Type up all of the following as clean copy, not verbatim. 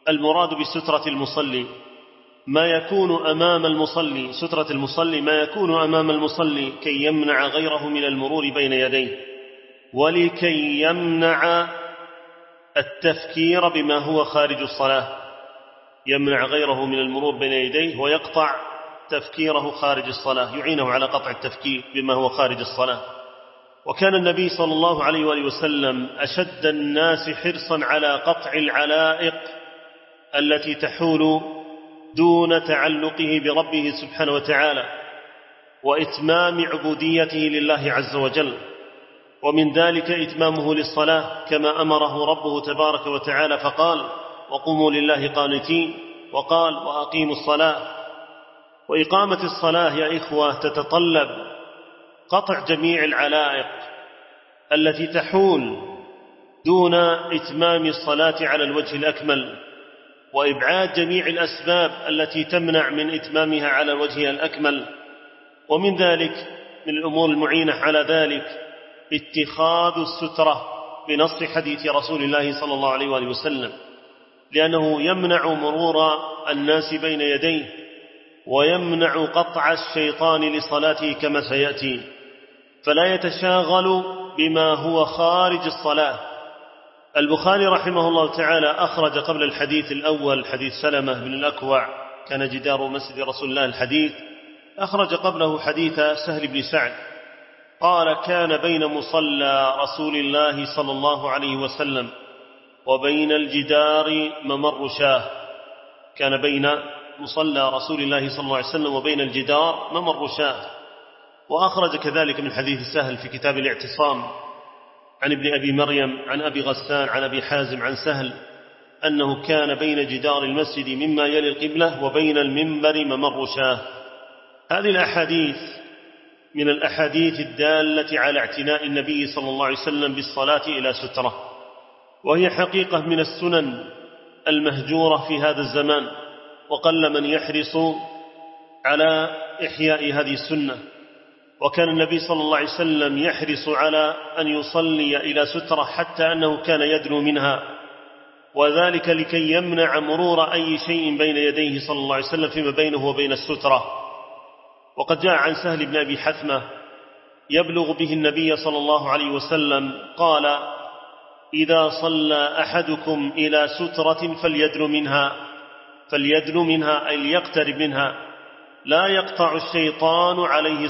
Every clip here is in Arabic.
المراد بسترة المصلي ما يكون أمام المصلي، سترة المصلي ما يكون أمام المصلي كي يمنع غيره من المرور بين يديه، ولكي يمنع التفكير بما هو خارج الصلاة، يمنع غيره من المرور بين يديه ويقطع تفكيره خارج الصلاة، يعينه على قطع التفكير بما هو خارج الصلاة. وكان النبي صلى الله عليه وآله وسلم أشد الناس حرصا على قطع العلائق التي تحول دون تعلقه بربه سبحانه وتعالى وإتمام عبوديته لله عز وجل، ومن ذلك إتمامه للصلاة كما أمره ربه تبارك وتعالى فقال: وقوموا لله قانتين، وقال: وأقيموا الصلاة. وإقامة الصلاة يا إخوة تتطلب قطع جميع العلائق التي تحول دون إتمام الصلاة على الوجه الأكمل، وإبعاد جميع الأسباب التي تمنع من إتمامها على الوجه الأكمل. ومن ذلك، من الأمور المعينة على ذلك، اتخاذ السترة بنص حديث رسول الله صلى الله عليه وآله وسلم، لأنه يمنع مرور الناس بين يديه ويمنع قطع الشيطان لصلاته كما سيأتي، فلا يتشاغل بما هو خارج الصلاة. البخاري رحمه الله تعالى أخرج قبل الحديث الأول حديث سلمة بن الأكوع كان جدار مسجد رسول الله الحديث، أخرج قبله حديث سهل بن سعد قال: كان بين مصلى رسول الله صلى الله عليه وسلم وبين الجدار ممر شاه، كان بين مصلى رسول الله صلى الله عليه وسلم وبين الجدار ممر شاه. وأخرج كذلك من حديث سهل في كتاب الاعتصام عن ابن أبي مريم عن أبي غسان عن أبي حازم عن سهل أنه كان بين جدار المسجد مما يلي القبلة وبين المنبر ممر شاه. هذه الأحاديث من الأحاديث الدالة على اعتناء النبي صلى الله عليه وسلم بالصلاة إلى سترة، وهي حقيقة من السنن المهجورة في هذا الزمان، وقل من يحرص على إحياء هذه السنة. وكان النبي صلى الله عليه وسلم يحرص على أن يصلي إلى سترة حتى أنه كان يدنو منها، وذلك لكي يمنع مرور أي شيء بين يديه صلى الله عليه وسلم فيما بينه وبين السترة. وقد جاء عن سهل بن أبي حثمة يبلغ به النبي صلى الله عليه وسلم قال: إذا صلى أحدكم إلى سترة فليدن منها أي ليقترب منها، لا يقطع الشيطان عليه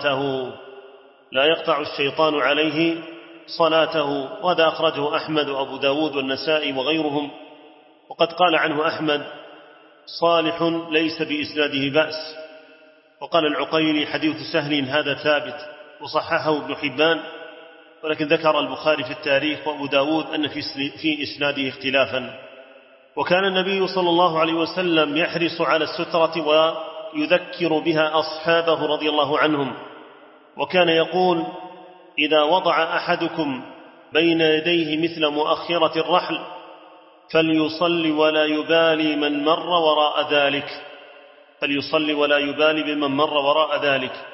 صلاته. وهذا أخرجه أحمد وأبو داود والنسائي وغيرهم. وقد قال عنه أحمد: صالح ليس بإسناده بأس. وقال العقيلي: حديث سهل هذا ثابت، وصححه ابن حبان، ولكن ذكر البخاري في التاريخ وأبو داود أن في إسناده اختلافا. وكان النبي صلى الله عليه وسلم يحرص على السترة ويذكر بها أصحابه رضي الله عنهم، وكان يقول: إذا وضع أحدكم بين يديه مثل مؤخرة الرحل فليصلي ولا يبالي بمن مر وراء ذلك.